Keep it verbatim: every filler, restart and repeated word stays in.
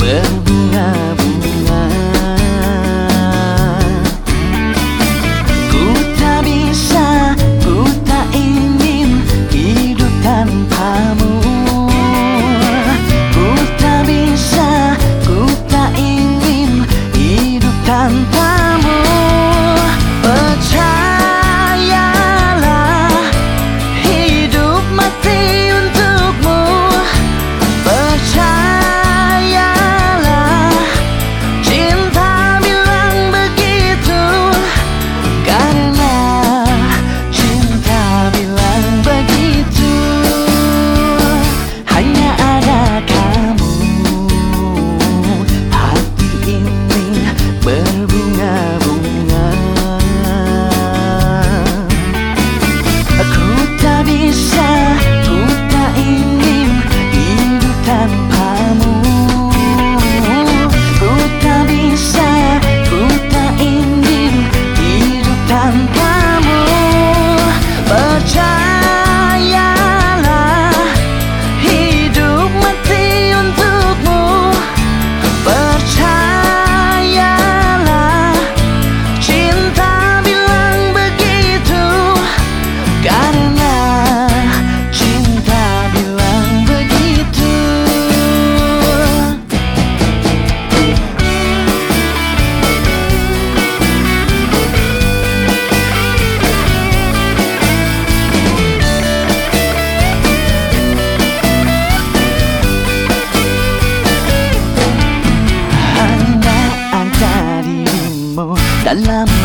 berbunga-bunga. Ku tak bisa, ku tak ingin hidup tanpamu. Ku tak bisa, ku tak ingin hidup tanpamu. Percayalah, hidup mati untukmu. Percayalah, cinta bilang begitu. Karena cinta bilang begitu. Hanya ada kamu, hati ini berbunga-bunga. Ku tak bisa, ku tak ingin hidup tanpamu. Ku tak bisa, ku tak ingin hidup tanpamu. Percayalah, hidup mati untukmu. Percayalah, cinta bilang begitu. Karena cinta bilang begitu. Hanya ada dirimu dalam